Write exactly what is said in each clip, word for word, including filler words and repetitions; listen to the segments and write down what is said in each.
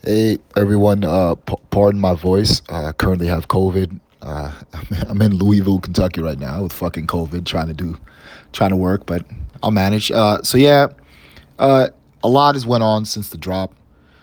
Hey everyone, uh, p- pardon my voice. Uh, I currently have COVID. Uh, I'm in Louisville, Kentucky right now with fucking COVID, trying to do, trying to work, but I'll manage. Uh, so yeah, uh, a lot has went on since the drop.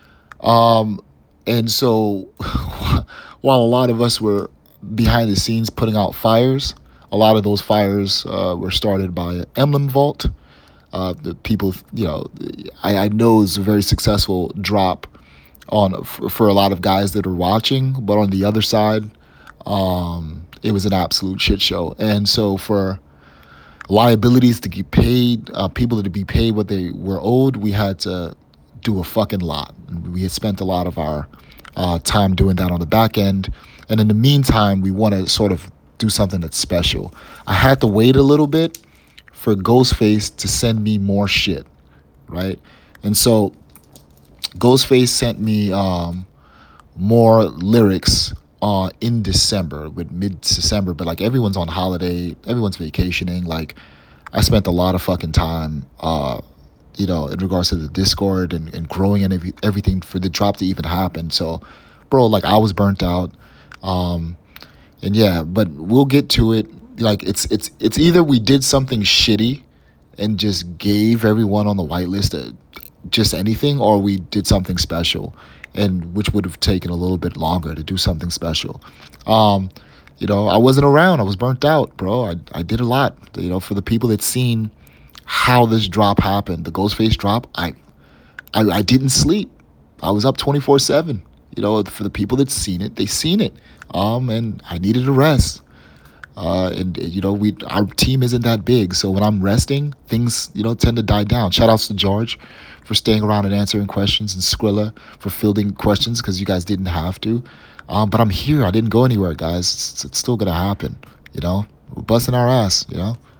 Um, and so while a lot of us were behind the scenes putting out fires, a lot of those fires uh, were started by Emblem Vault. Uh, the people, you know, I, I know it's a very successful drop on for, for a lot of guys that are watching, but on the other side, um, it was an absolute shit show. And so for liabilities to get paid, uh, people to be paid what they were owed, we had to do a fucking lot. We had spent a lot of our uh, time doing that on the back end. And in the meantime, we want to sort of do something that's special. I had to wait a little bit for Ghostface to send me more shit, right? And so Ghostface sent me um, more lyrics uh, in December, with mid December, but like everyone's on holiday, everyone's vacationing. Like I spent a lot of fucking time, uh, you know, in regards to the Discord and, and growing and every, everything for the drop to even happen. So, bro, like I was burnt out. Um, and yeah, but we'll get to it. Like it's it's it's either we did something shitty and just gave everyone on the whitelist a, just anything, or we did something special, and which would have taken a little bit longer to do something special. Um, you know, I wasn't around. I was burnt out, bro. I I did a lot. You know, for the people that seen how this drop happened, the Ghostface drop, I I, I didn't sleep. I was up twenty four seven. You know, for the people that seen it, they seen it. Um, and I needed a rest. Uh, and you know, we our team isn't that big, so when I'm resting, things you know tend to die down. Shout outs to George for staying around and answering questions, and Skrilla for fielding questions because you guys didn't have to. Um, but I'm here. I didn't go anywhere, guys. It's, it's still gonna happen. You know, we're busting our ass. You know.